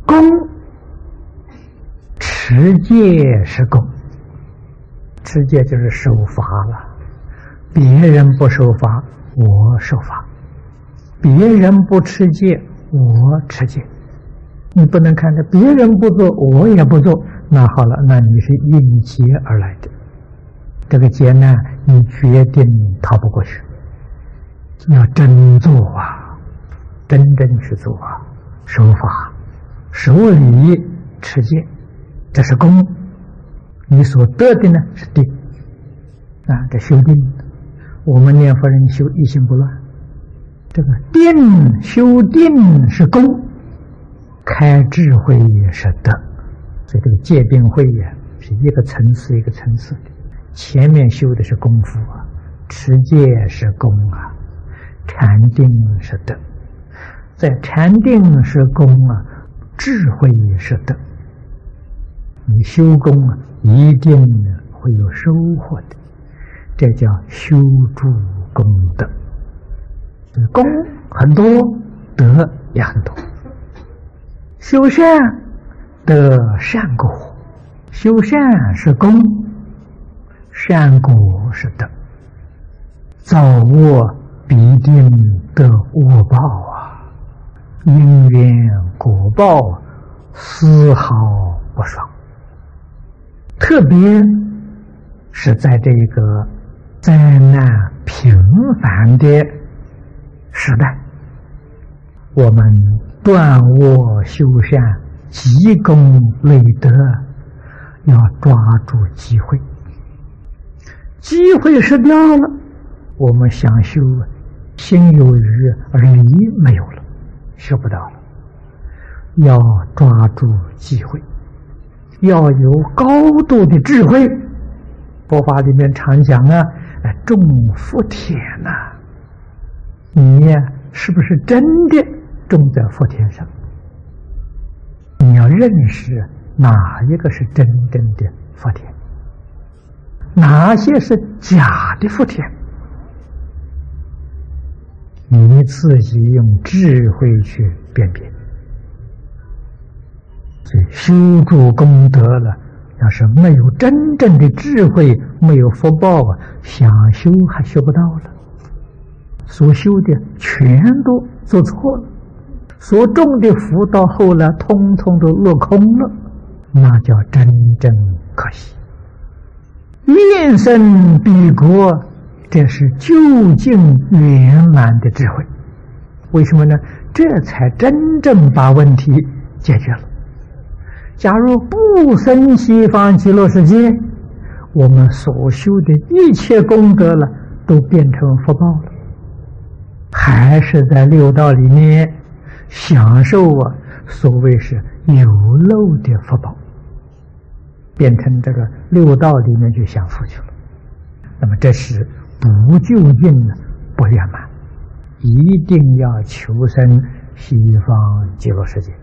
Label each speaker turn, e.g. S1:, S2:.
S1: 功，持戒是功。持戒就是守法了，别人不守法，我守法；别人不持戒，我持戒。你不能看着别人不做，我也不做，那好了，那你是应劫而来的，这个劫难你决定逃不过去。要真做啊，真正去做啊，守法、守礼、持戒，这是功。你所得的呢是定啊，这修定。我们念佛人修一心不乱，这个定修定是功，开智慧也是德。所以这个戒定慧呀，是一个层次一个层次的。前面修的是功夫啊，持戒是功啊，禅定是德。在禅定是功啊，智慧也是德。你修功啊，一定会有收获的，这叫修诸功德。功很多，德也很多。修善得善果，修善是功，善果是德。造恶必定得恶报啊，因缘果报丝毫不爽。特别是在这个灾难频繁的时代，我们断恶修善，积功累德，要抓住机会。机会失掉了，我们想修心有余而理没有了，修不到了。要抓住机会，要有高度的智慧。佛法里面常讲啊，种福田呐，你呀是不是真的种在福田上？你要认识哪一个是真正的福田，哪些是假的福田，你自己用智慧去辨别。所以修诸功德了，要是没有真正的智慧，没有福报啊，想修还修不到了。所修的全都做错了，所种的福到后来通通都落空了，那叫真正可惜。愿生彼国，这是究竟圆满的智慧。为什么呢？这才真正把问题解决了。假如不生西方极乐世界，我们所修的一切功德了，都变成福报了，还是在六道里面享受啊，所谓是有漏的福报，变成这个六道里面去享福去了。那么这是不究竟不圆满，一定要求生西方极乐世界。